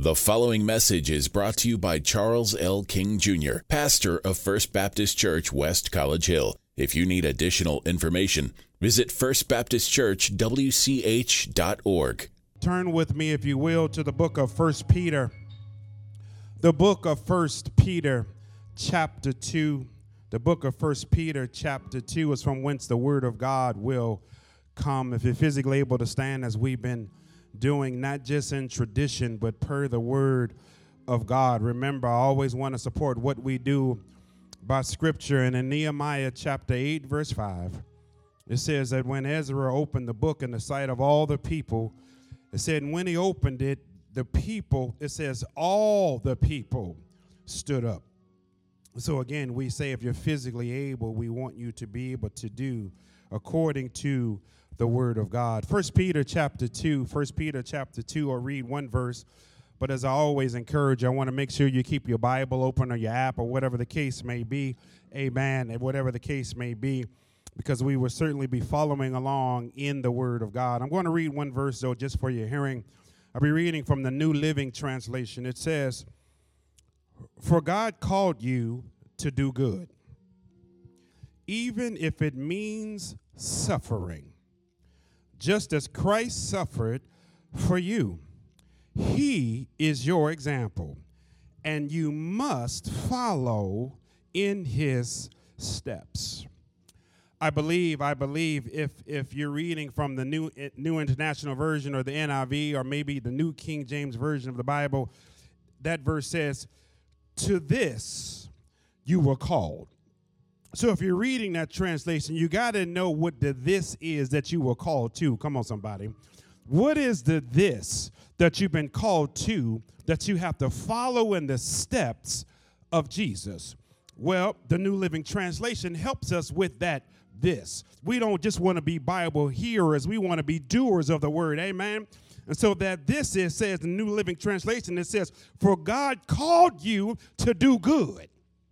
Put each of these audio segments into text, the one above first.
The following message is brought to you by Charles L. King Jr., pastor of First Baptist Church, West College Hill. If you need additional information, visit firstbaptistchurchwch.org. Turn with me, if you will, to the book of 1 Peter. The book of 1 Peter, chapter 2. The book of 1 Peter, chapter 2 is from whence the word of God will come. If you're physically able to stand, as we've been doing, not just in tradition, but per the word of God. Remember, I always want to support what we do by scripture. And in Nehemiah chapter 8, verse 5, it says that when Ezra opened the book in the sight of all the people, it said, and when he opened it, the people, it says, all the people stood up. So again, we say if you're physically able, we want you to be able to do according to the word of God. 1 Peter chapter 2, I'll read one verse. But as I always encourage, I want to make sure you keep your Bible open or your app or whatever the case may be. Amen. And whatever the case may be, because we will certainly be following along in the word of God. I'm going to read one verse, though, just for your hearing. I'll be reading from the New Living Translation. It says, "For God called you to do good, even if it means suffering, just as Christ suffered for you. He is your example, and you must follow in his steps." I believe if you're reading from the New International Version or the NIV or maybe the New King James Version of the Bible, that verse says, "To this you were called." So if you're reading that translation, you got to know what the this is that you were called to. Come on, somebody. What is the this that you've been called to that you have to follow in the steps of Jesus? Well, the New Living Translation helps us with that this. We don't just want to be Bible hearers. We want to be doers of the word. Amen. And so that this is, says the New Living Translation, it says, "For God called you to do good,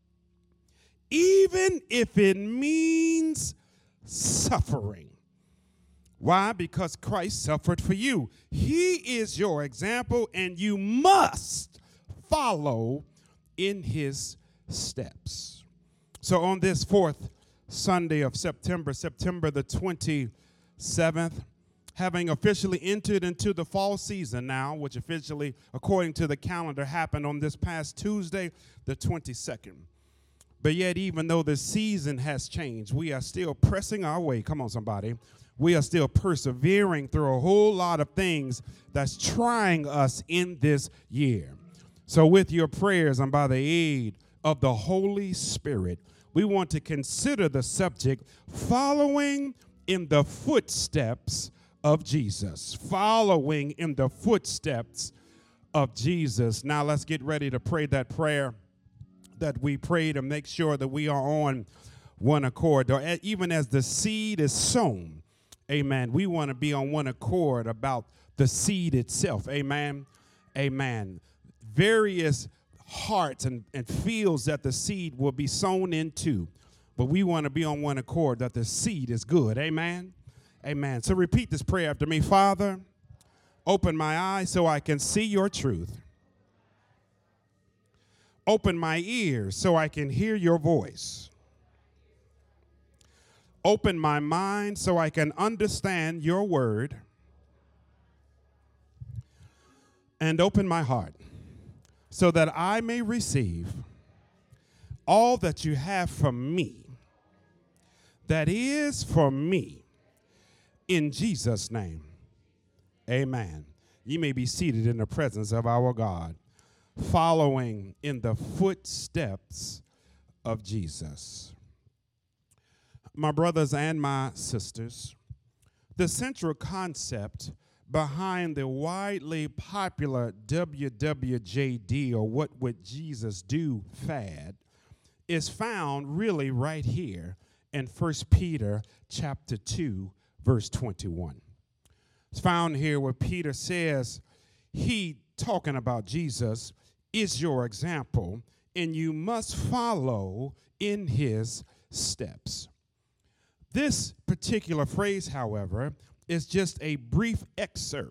even if it means suffering." Why? Because Christ suffered for you. He is your example, and you must follow in his steps. So on this fourth Sunday of September the 27th, having officially entered into the fall season now, which officially, according to the calendar, happened on this past Tuesday, the 22nd. But yet, even though the season has changed, we are still pressing our way. Come on, somebody. We are still persevering through a whole lot of things that's trying us in this year. So with your prayers and by the aid of the Holy Spirit, we want to consider the subject, following in the footsteps of Jesus. Following in the footsteps of Jesus. Now let's get ready to pray that prayer that we prayed and make sure that we are on one accord. Or even as the seed is sown, amen, we want to be on one accord about the seed itself. Amen. Amen. Various hearts and fields that the seed will be sown into, but we want to be on one accord that the seed is good. Amen. Amen. So repeat this prayer after me. Father, open my eyes so I can see your truth. Open my ears so I can hear your voice. Open my mind so I can understand your word. And open my heart so that I may receive all that you have for me, that is for me, in Jesus' name. Amen. You may be seated in the presence of our God, following in the footsteps of Jesus. My brothers and my sisters, the central concept behind the widely popular WWJD, or What Would Jesus Do fad, is found really right here in 1 Peter chapter 2, verse 21. It's found here where Peter says, he, talking about Jesus, is your example, and you must follow in his steps. This particular phrase, however, is just a brief excerpt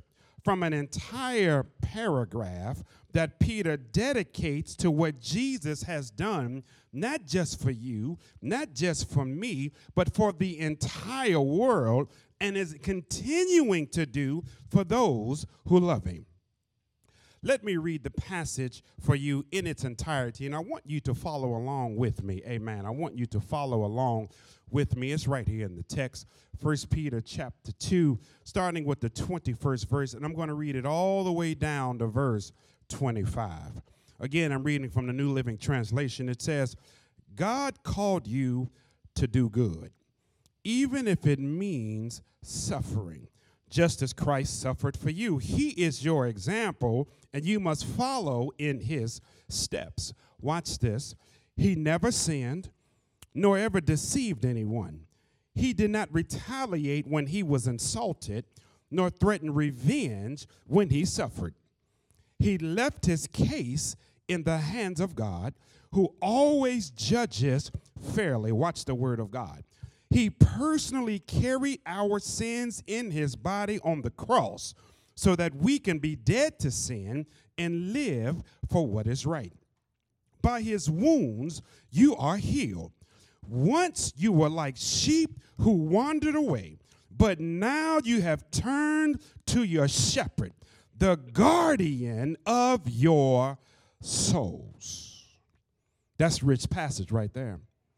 from an entire paragraph that Peter dedicates to what Jesus has done, not just for you, not just for me, but for the entire world, and is continuing to do for those who love him. Let me read the passage for you in its entirety, and I want you to follow along with me. Amen. I want you to follow along with me. It's right here in the text, 1 Peter chapter 2, starting with the 21st verse, and I'm going to read it all the way down to verse 25. Again, I'm reading from the New Living Translation. It says, God called you to do good, even if it means suffering, just as Christ suffered for you. He is your example, and you must follow in his steps. Watch this. He never sinned, nor ever deceived anyone. He did not retaliate when he was insulted, nor threaten revenge when he suffered. He left his case in the hands of God, who always judges fairly. Watch the word of God. He personally carried our sins in his body on the cross so that we can be dead to sin and live for what is right. By his wounds, you are healed. Once you were like sheep who wandered away, but now you have turned to your shepherd, the guardian of your souls. That's a rich passage right there.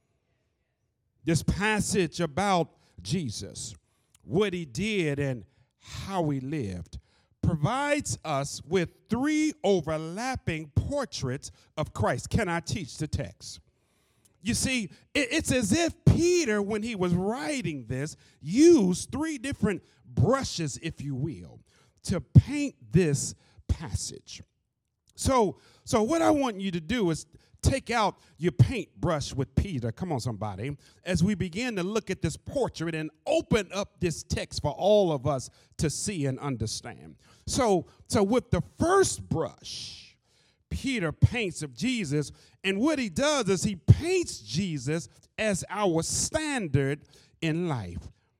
This passage about Jesus, what he did and how he lived, provides us with three overlapping portraits of Christ. Can I teach the text? You see, it's as if Peter, when he was writing this, used three different brushes, if you will, to paint this passage. So what I want you to do is take out your paintbrush with Peter. Come on, somebody. As we begin to look at this portrait and open up this text for all of us to see and understand. So with the first brush, Peter paints of Jesus, and what he does is he paints Jesus as our standard in life.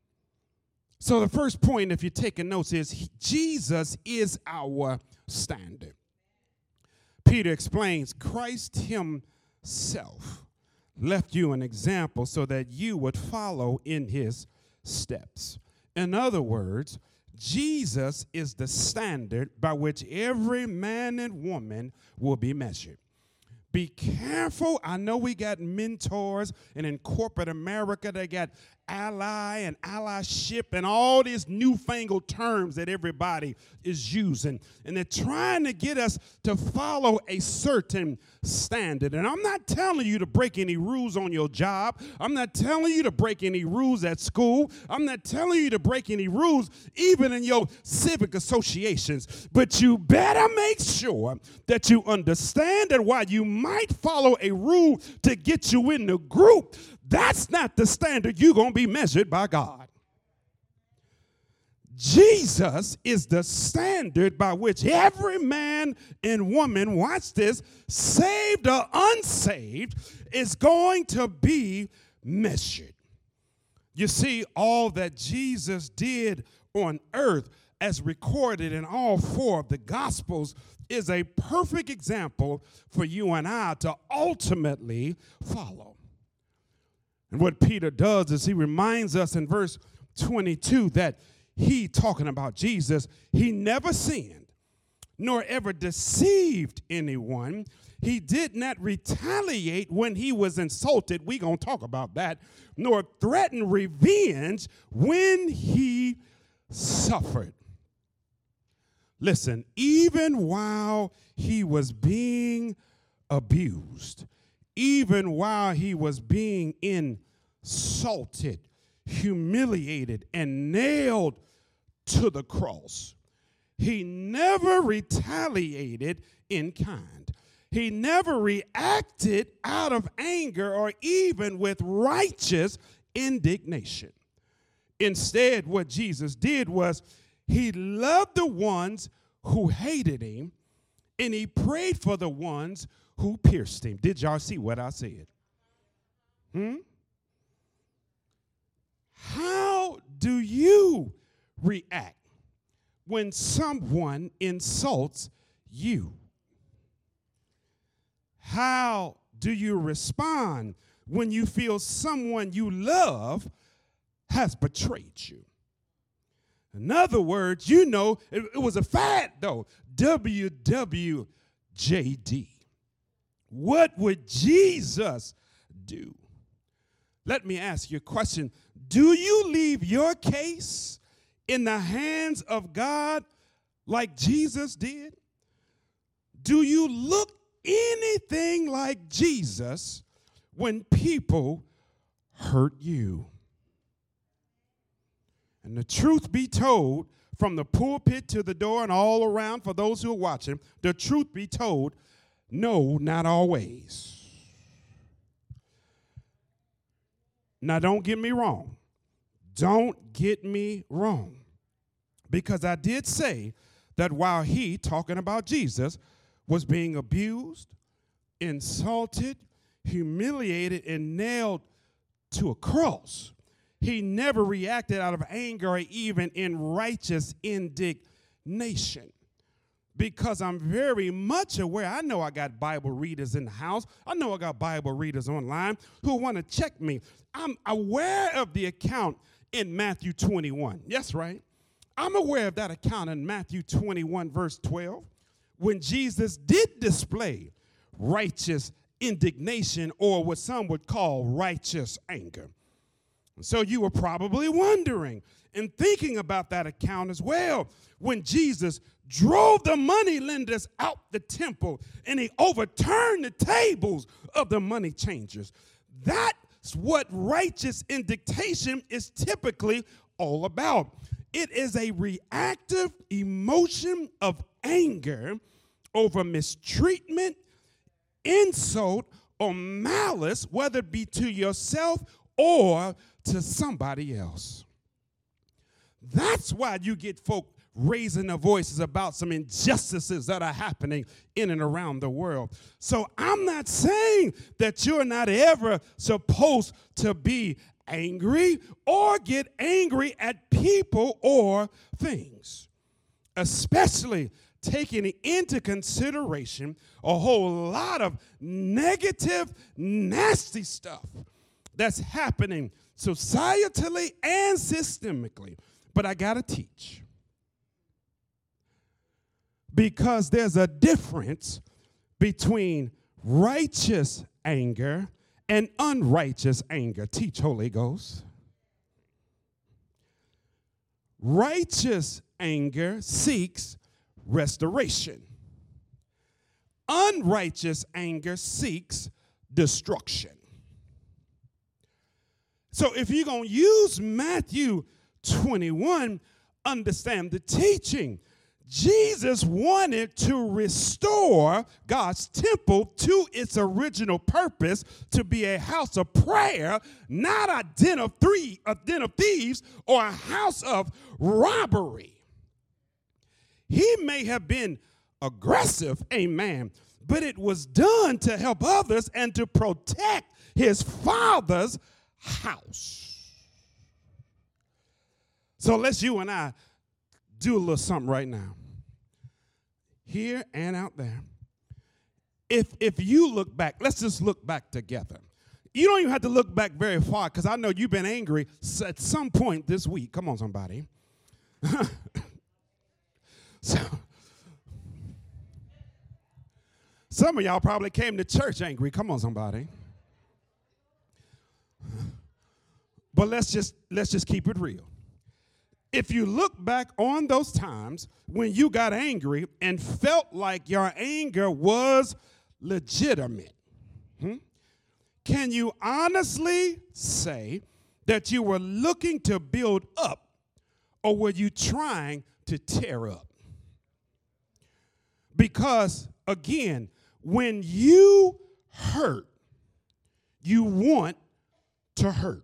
So the first point, if you're taking notes, is Jesus is our standard. Peter explains Christ himself left you an example so that you would follow in his steps. In other words, Jesus is the standard by which every man and woman will be measured. Be careful. I know we got mentors, and in corporate America, they got ally and allyship and all these newfangled terms that everybody is using. And they're trying to get us to follow a certain standard. And I'm not telling you to break any rules on your job. I'm not telling you to break any rules at school. I'm not telling you to break any rules even in your civic associations. But you better make sure that you understand that while you might follow a rule to get you in the group, that's not the standard you're going to be measured by God. Jesus is the standard by which every man and woman, watch this, saved or unsaved, is going to be measured. You see, all that Jesus did on earth, as recorded in all four of the Gospels, is a perfect example for you and I to ultimately follow. And what Peter does is he reminds us in verse 22 that he, talking about Jesus, he never sinned, nor ever deceived anyone. He did not retaliate when he was insulted. We're going to talk about that. Nor threaten revenge when he suffered. Listen, even while he was being abused, even while he was being insulted, humiliated, and nailed to the cross, he never retaliated in kind. He never reacted out of anger or even with righteous indignation. Instead, what Jesus did was he loved the ones who hated him, and he prayed for the ones who pierced him. Did y'all see what I said? How do you react when someone insults you? How do you respond when you feel someone you love has betrayed you? In other words, you know, it was a fad though. WWJD. What would Jesus do? Let me ask you a question. Do you leave your case in the hands of God like Jesus did? Do you look anything like Jesus when people hurt you? And the truth be told, from the pulpit to the door and all around for those who are watching, the truth be told, no, not always. Now, don't get me wrong. Don't get me wrong. Because I did say that while he, talking about Jesus, was being abused, insulted, humiliated, and nailed to a cross, he never reacted out of anger or even in righteous indignation. Because I'm very much aware, I know I got Bible readers in the house. I know I got Bible readers online who want to check me. I'm aware of the account in Matthew 21. Yes, right? I'm aware of that account in Matthew 21, verse 12, when Jesus did display righteous indignation, or what some would call righteous anger. So you were probably wondering and thinking about that account as well, when Jesus drove the money lenders out the temple and he overturned the tables of the money changers. That's what righteous indignation is typically all about. It is a reactive emotion of anger over mistreatment, insult, or malice, whether it be to yourself or to somebody else. That's why you get folk raising their voices about some injustices that are happening in and around the world. So I'm not saying that you're not ever supposed to be angry or get angry at people or things, especially taking into consideration a whole lot of negative, nasty stuff that's happening societally and systemically. But I gotta teach, because there's a difference between righteous anger and unrighteous anger. Teach, Holy Ghost. Righteous anger seeks restoration. Unrighteous anger seeks destruction. So if you're going to use Matthew 21, understand the teaching. Jesus wanted to restore God's temple to its original purpose, to be a house of prayer, not a den of thieves or a house of robbery. He may have been aggressive, amen, but it was done to help others and to protect his Father's house. So let's you and I do a little something right now, here and out there. If you look back, let's just look back together. You don't even have to look back very far, because I know you've been angry at some point this week. Come on, somebody. So, some of y'all probably came to church angry. Come on, somebody. But let's just keep it real. If you look back on those times when you got angry and felt like your anger was legitimate, can you honestly say that you were looking to build up, or were you trying to tear up? Because, again, when you hurt, you want to hurt.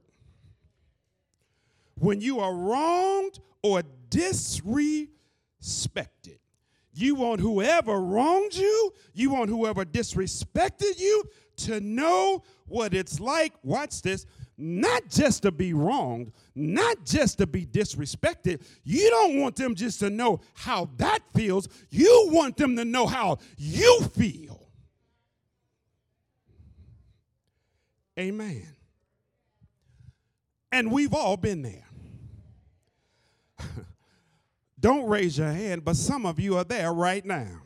When you are wronged or disrespected, you want whoever wronged you, you want whoever disrespected you to know what it's like, watch this, not just to be wronged, not just to be disrespected. You don't want them just to know how that feels. You want them to know how you feel. Amen. And we've all been there. Don't raise your hand, but some of you are there right now.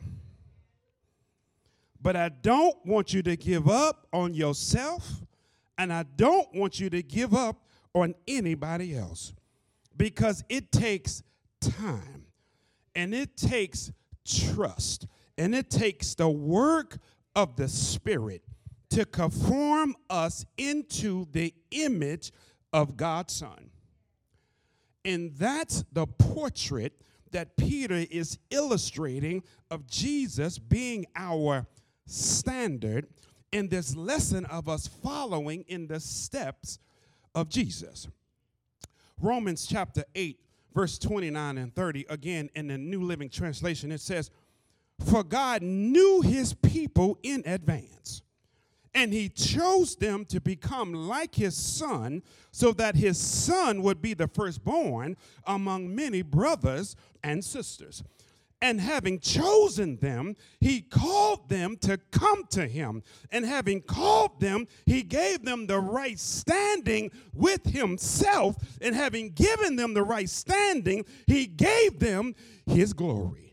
But I don't want you to give up on yourself, and I don't want you to give up on anybody else, because it takes time, and it takes trust, and it takes the work of the Spirit to conform us into the image of God's Son. And that's the portrait that Peter is illustrating of Jesus being our standard in this lesson of us following in the steps of Jesus. Romans chapter 8, verse 29 and 30, again in the New Living Translation, it says, "For God knew his people in advance, and he chose them to become like his Son, so that his Son would be the firstborn among many brothers and sisters. And having chosen them, he called them to come to him. And having called them, he gave them the right standing with himself. And having given them the right standing, he gave them his glory."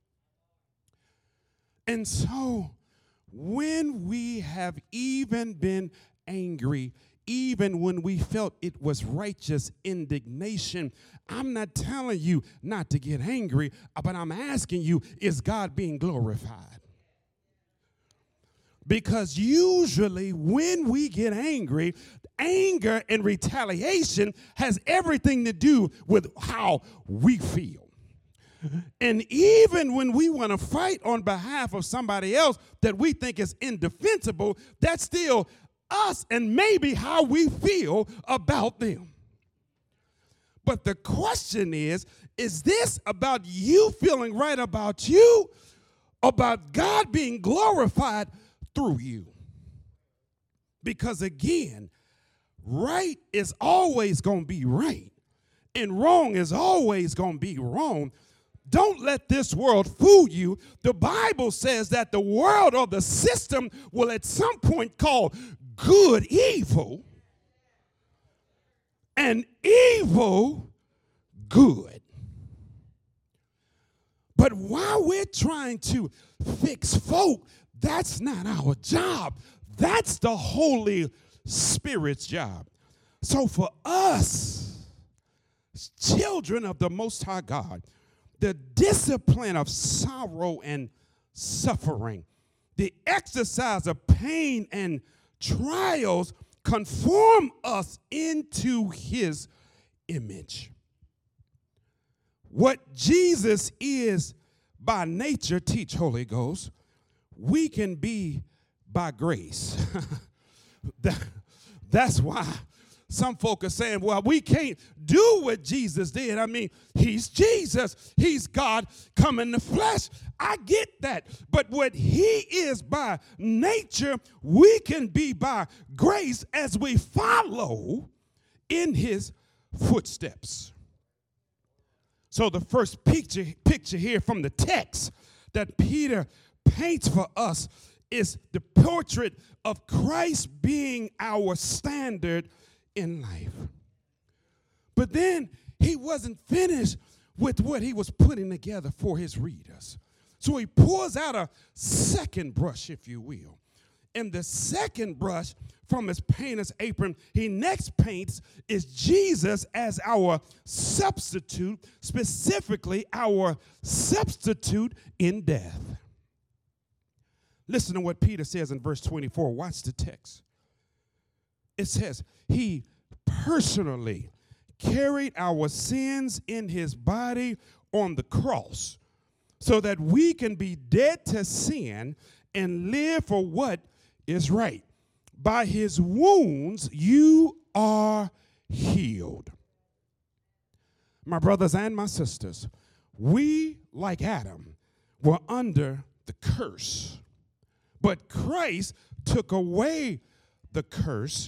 And so, when we have even been angry, even when we felt it was righteous indignation, I'm not telling you not to get angry, but I'm asking you, is God being glorified? Because usually when we get angry, anger and retaliation has everything to do with how we feel. And even when we want to fight on behalf of somebody else that we think is indefensible, that's still us and maybe how we feel about them. But the question is this about you feeling right about you, about God being glorified through you? Because again, right is always going to be right, and wrong is always going to be wrong. Don't let this world fool you. The Bible says that the world or the system will at some point call good evil and evil good. But while we're trying to fix folk, that's not our job. That's the Holy Spirit's job. So for us, children of the Most High God, the discipline of sorrow and suffering, the exercise of pain and trials conform us into his image. What Jesus is by nature, teach Holy Ghost, we can be by grace. That's why some folk are saying, well, we can't do what Jesus did. I mean, he's Jesus. He's God come in the flesh. I get that. But what he is by nature, we can be by grace as we follow in his footsteps. So the first picture here from the text that Peter paints for us is the portrait of Christ being our standard in life. But then he wasn't finished with what he was putting together for his readers. So he pours out a second brush, if you will. And the second brush from his painter's apron he next paints is Jesus as our substitute, specifically our substitute in death. Listen to what Peter says in verse 24. Watch the text. It says, he personally carried our sins in his body on the cross so that we can be dead to sin and live for what is right. By his wounds, you are healed. My brothers and my sisters, we, like Adam, were under the curse. But Christ took away the curse,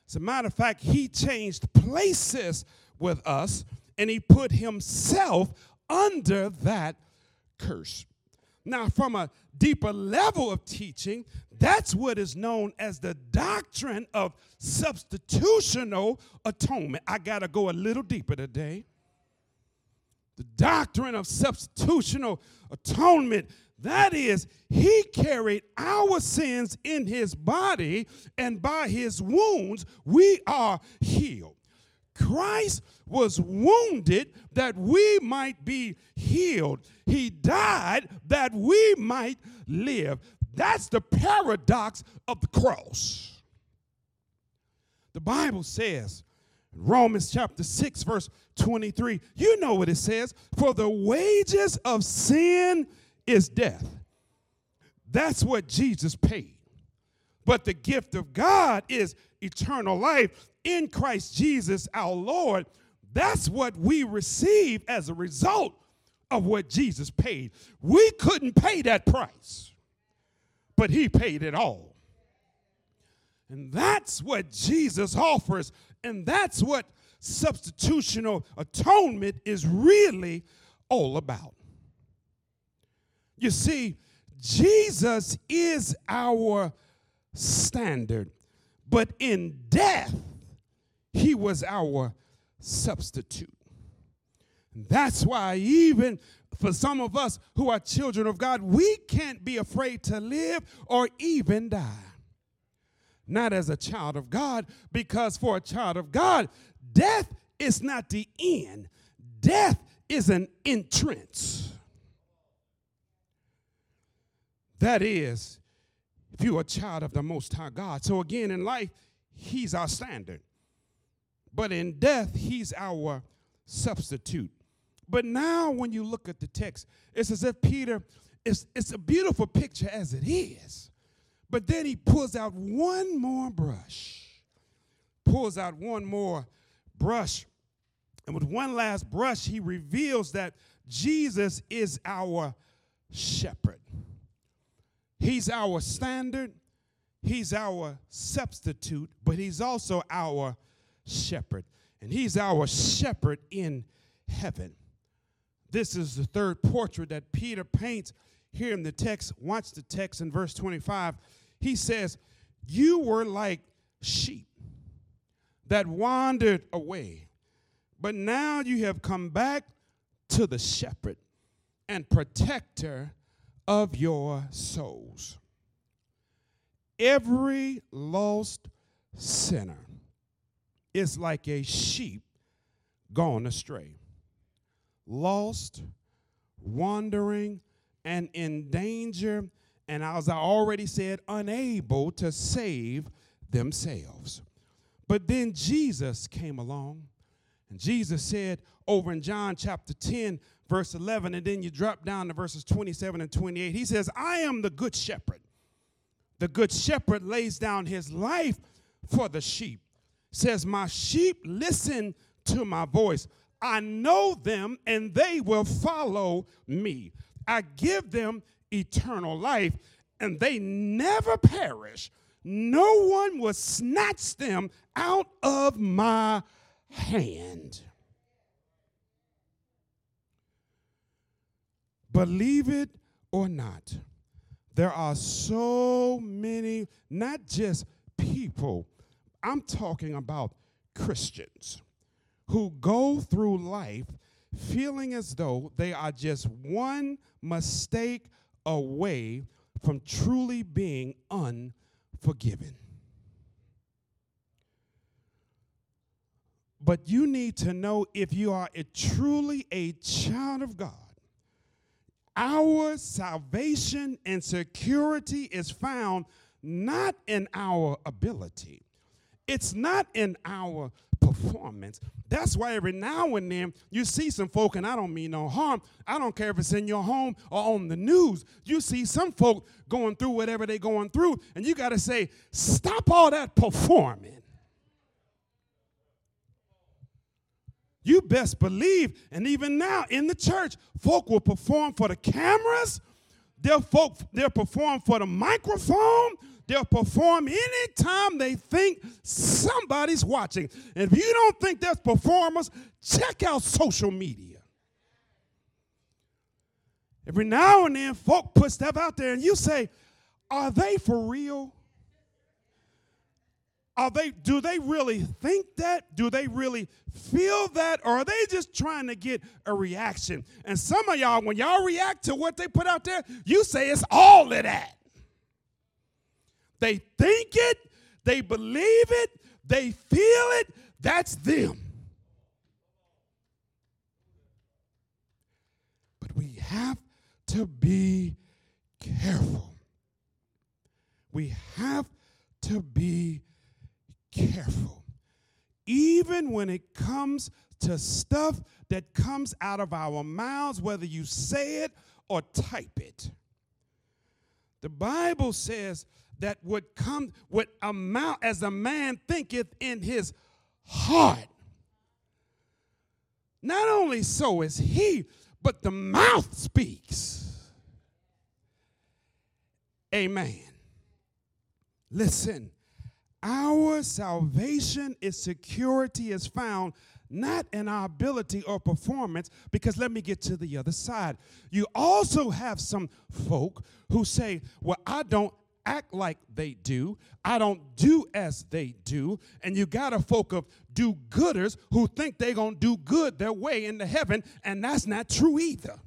As a matter of fact, he changed places with us, and he put himself under that curse. Now, from a deeper level of teaching, that's what is known as the doctrine of substitutional atonement. I got to go a little deeper today. The doctrine of substitutional atonement, that is, he carried our sins in his body, and by his wounds we are healed. Christ was wounded that we might be healed. He died that we might live. That's the paradox of the cross. The Bible says, Romans chapter 6, verse 23, you know what it says, for the wages of sin is death. That's what Jesus paid. But the gift of God is eternal life in Christ Jesus our Lord. That's what we receive as a result of what Jesus paid. We couldn't pay that price, but he paid it all. And that's what Jesus offers, and that's what substitutional atonement is really all about. You see, Jesus is our standard, but in death, he was our substitute. And that's why even for some of us who are children of God, we can't be afraid to live or even die. Not as a child of God, because for a child of God, death is not the end. Death is an entrance. That is, if you're a child of the Most High God. So again, in life, he's our standard. But in death, he's our substitute. But now when you look at the text, it's as if Peter, it's a beautiful picture as it is. But then he pulls out one more brush. And with one last brush, he reveals that Jesus is our shepherd. He's our standard. He's our substitute, but he's also our shepherd. And he's our shepherd in heaven. This is the third portrait that Peter paints here in the text. Watch the text in verse 25. He says, you were like sheep that wandered away, but now you have come back to the shepherd and protector of your souls. Every lost sinner is like a sheep gone astray, lost, wandering, and in danger, and as I already said, unable to save themselves. But then Jesus came along, and Jesus said over in John chapter 10, verse 11, and then you drop down to verses 27 and 28, he says, I am the good shepherd. The good shepherd lays down his life for the sheep. Says, my sheep listen to my voice. I know them, and they will follow me. I give them eternal life, and they never perish. No one will snatch them out of my hand. Believe it or not, there are so many, not just people, I'm talking about Christians who go through life feeling as though they are just one mistake away from truly being unforgiven. But you need to know, if you are truly a child of God, our salvation and security is found not in our ability. It's not in our performance. That's why every now and then you see some folk, and I don't mean no harm. I don't care if it's in your home or on the news. You see some folk going through whatever they're going through, and you got to say, stop all that performing. You best believe, and even now in the church, folk will perform for the cameras. They'll perform for the microphone. They'll perform anytime they think somebody's watching. And if you don't think there's performers, check out social media. Every now and then, folk put stuff out there, and you say, are they for real? Do they really think that? Do they really feel that? Or are they just trying to get a reaction? And some of y'all, when y'all react to what they put out there, you say it's all of that. They think it, they believe it, they feel it, that's them. But we have to be careful. We have to be careful. Even when it comes to stuff that comes out of our mouths, whether you say it or type it. The Bible says that what amount as a man thinketh in his heart. Not only so is he, but the mouth speaks. Amen. Listen, our salvation is security is found not in our ability or performance, because let me get to the other side. You also have some folk who say, well, I don't act like they do. I don't do as they do. And you got a folk of do-gooders who think they're going to do good their way into heaven, and that's not true either.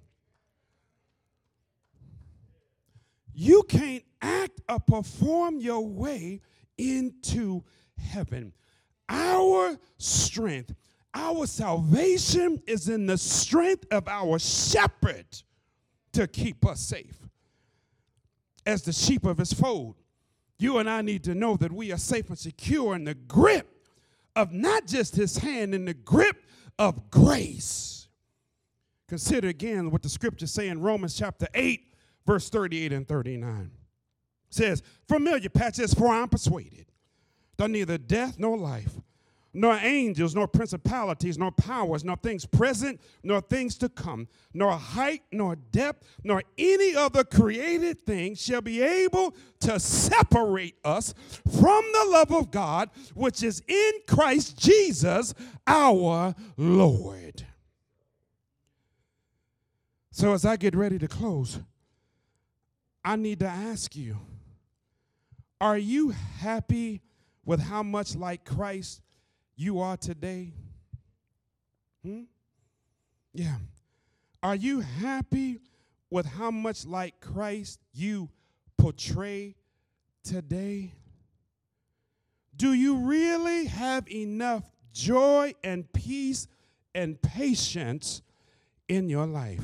You can't act or perform your way into heaven. Our strength, our salvation is in the strength of our shepherd to keep us safe. As the sheep of his fold, you and I need to know that we are safe and secure in the grip of not just his hand, in the grip of grace. Consider again what the scriptures say in Romans chapter 8, verse 38 and 39. It says, familiar passage, for I am persuaded that neither death nor life, nor angels, nor principalities, nor powers, nor things present, nor things to come, nor height, nor depth, nor any other created thing shall be able to separate us from the love of God, which is in Christ Jesus our Lord. So as I get ready to close, I need to ask you, are you happy with how much like Christ you are today? Yeah. Are you happy with how much like Christ you portray today? Do you really have enough joy and peace and patience in your life?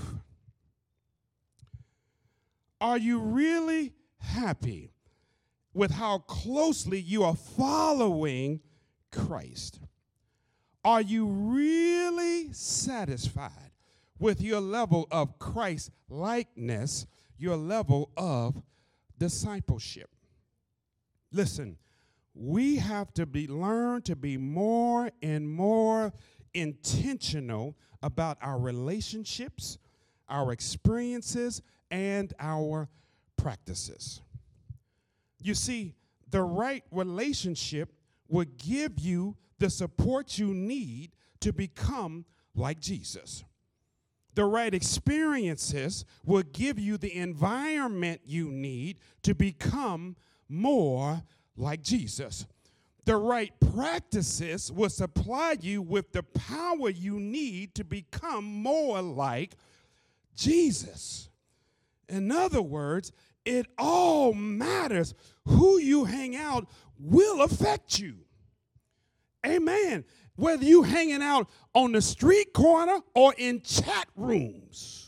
Are you really happy with how closely you are following Christ? Are you really satisfied with your level of Christ likeness, your level of discipleship? Listen, we have to learn to be more and more intentional about our relationships, our experiences, and our practices. You see, the right relationship will give you the support you need to become like Jesus. The right experiences will give you the environment you need to become more like Jesus. The right practices will supply you with the power you need to become more like Jesus. In other words, it all matters. Who you hang out will affect you. Amen. Whether you hanging out on the street corner or in chat rooms.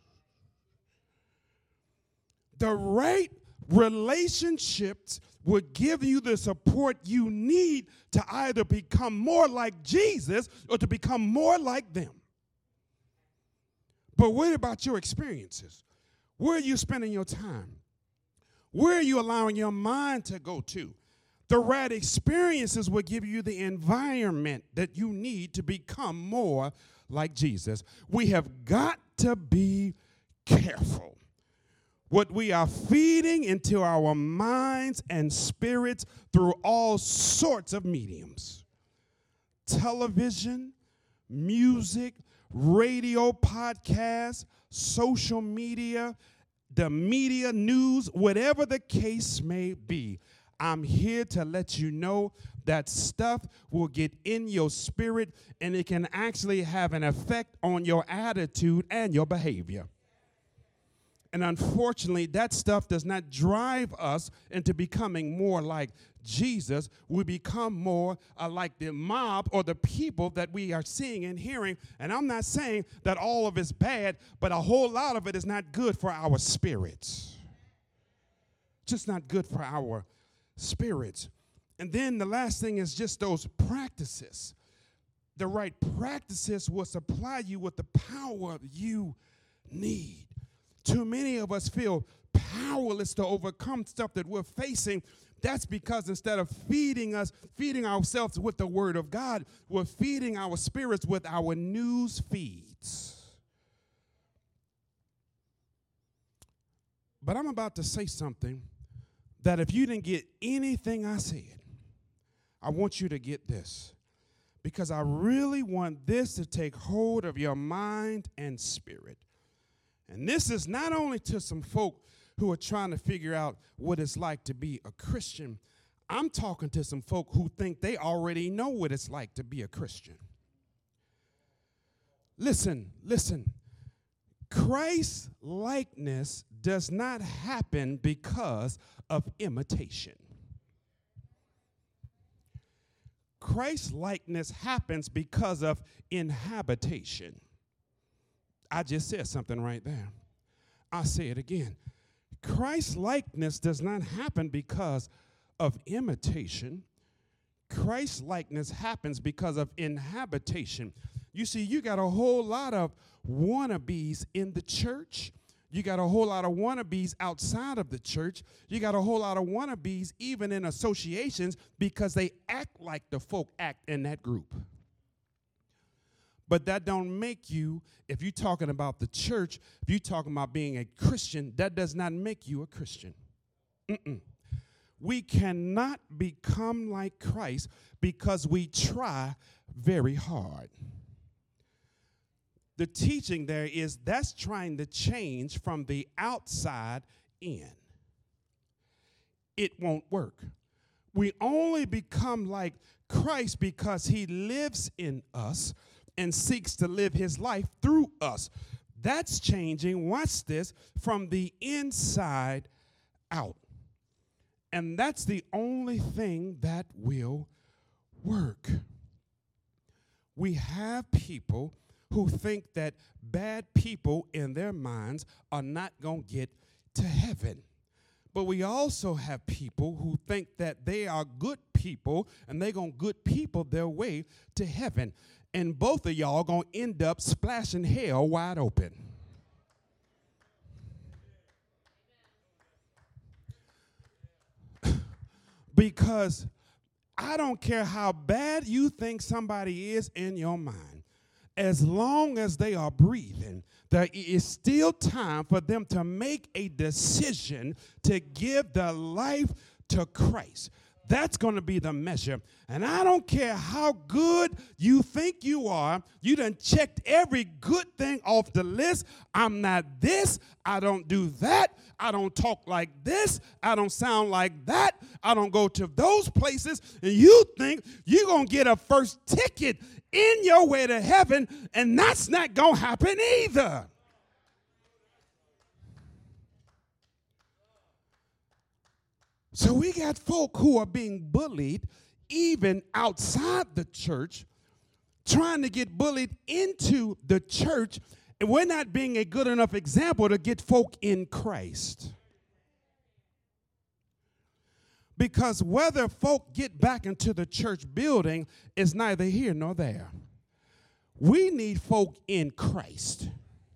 The right relationships will give you the support you need to either become more like Jesus or to become more like them. But what about your experiences? Where are you spending your time? Where are you allowing your mind to go to? The right experiences will give you the environment that you need to become more like Jesus. We have got to be careful. what we are feeding into our minds and spirits through all sorts of mediums. Television, music, radio, podcasts, social media, the media, news, whatever the case may be. I'm here to let you know that stuff will get in your spirit and it can actually have an effect on your attitude and your behavior. And unfortunately, that stuff does not drive us into becoming more like Jesus. We become more like the mob or the people that we are seeing and hearing. And I'm not saying that all of it's bad, but a whole lot of it is not good for our spirits. Just not good for our spirits. And then the last thing is just those practices. The right practices will supply you with the power you need. Too many of us feel powerless to overcome stuff that we're facing. That's because instead of feeding ourselves with the word of God, we're feeding our spirits with our news feeds. But I'm about to say something that if you didn't get anything I said, I want you to get this. Because I really want this to take hold of your mind and spirit. And this is not only to some folk who are trying to figure out what it's like to be a Christian. I'm talking to some folk who think they already know what it's like to be a Christian. Listen. Christ's likeness does not happen because of imitation. Christ's likeness happens because of inhabitation. I just said something right there. I'll say it again. Christ's likeness does not happen because of imitation. Christ's likeness happens because of inhabitation. You see, you got a whole lot of wannabes in the church. You got a whole lot of wannabes outside of the church. You got a whole lot of wannabes even in associations because they act like the folk act in that group. But that don't make you, if you're talking about the church, if you're talking about being a Christian, that does not make you a Christian. We cannot become like Christ because we try very hard. The teaching there is that's trying to change from the outside in. It won't work. We only become like Christ because he lives in us and seeks to live his life through us. That's changing, watch this, from the inside out. And that's the only thing that will work. We have people who think that bad people in their minds are not going to get to heaven. But we also have people who think that they are good people and they're going to good people their way to heaven. And both of y'all going to end up splashing hell wide open. Because I don't care how bad you think somebody is in your mind, as long as they are breathing, there is still time for them to make a decision to give their life to Christ. That's going to be the measure. And I don't care how good you think you are. You done checked every good thing off the list. I'm not this. I don't do that. I don't talk like this. I don't sound like that. I don't go to those places. And you think you're going to get a first ticket in your way to heaven, and that's not going to happen either. So we got folk who are being bullied even outside the church, trying to get bullied into the church, and we're not being a good enough example to get folk in Christ. Because whether folk get back into the church building is neither here nor there. We need folk in Christ.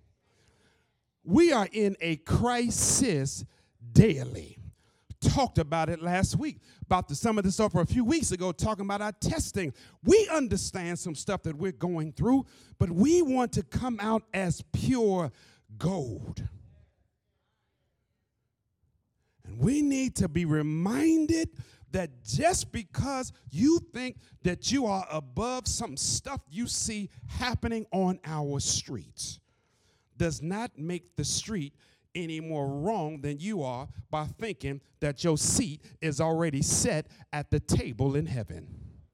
We are in a crisis daily. Talked about it last week, about some of this stuff a few weeks ago, talking about our testing. We understand some stuff that we're going through, but we want to come out as pure gold. And we need to be reminded that just because you think that you are above some stuff you see happening on our streets does not make the street any more wrong than you are by thinking that your seat is already set at the table in heaven.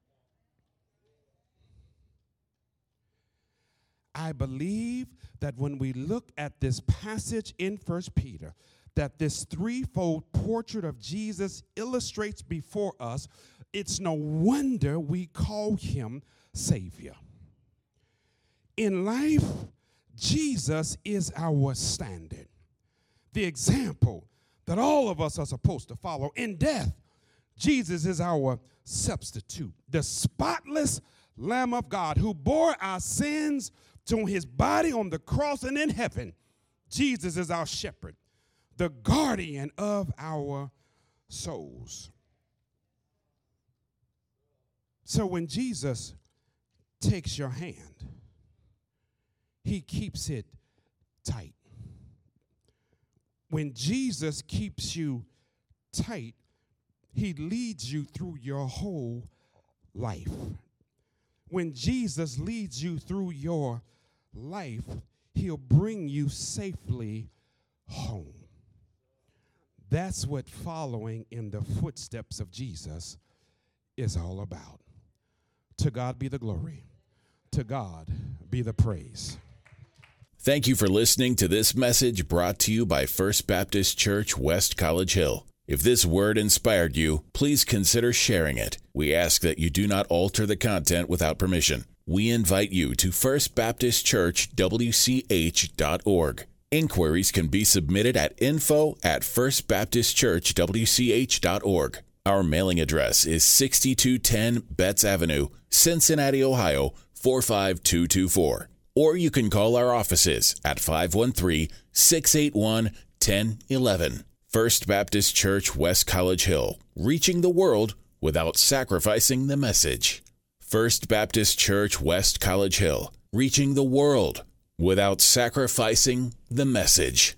I believe that when we look at this passage in 1 Peter, that this threefold portrait of Jesus illustrates before us, it's no wonder we call him Savior. In life, Jesus is our standard, the example that all of us are supposed to follow. In death, Jesus is our substitute, the spotless Lamb of God who bore our sins to his body on the cross. And in heaven, Jesus is our shepherd, the guardian of our souls. So when Jesus takes your hand, he keeps it tight. When Jesus keeps you tight, he leads you through your whole life. When Jesus leads you through your life, he'll bring you safely home. That's what following in the footsteps of Jesus is all about. To God be the glory. To God be the praise. Thank you for listening to this message brought to you by First Baptist Church, West College Hill. If this word inspired you, please consider sharing it. We ask that you do not alter the content without permission. We invite you to firstbaptistchurchwch.org. Inquiries can be submitted at info@firstbaptistchurchwch.org. Our mailing address is 6210 Betts Avenue, Cincinnati, Ohio, 45224. Or you can call our offices at 513-681-1011. First Baptist Church, West College Hill, reaching the world without sacrificing the message. First Baptist Church, West College Hill, reaching the world without sacrificing the message.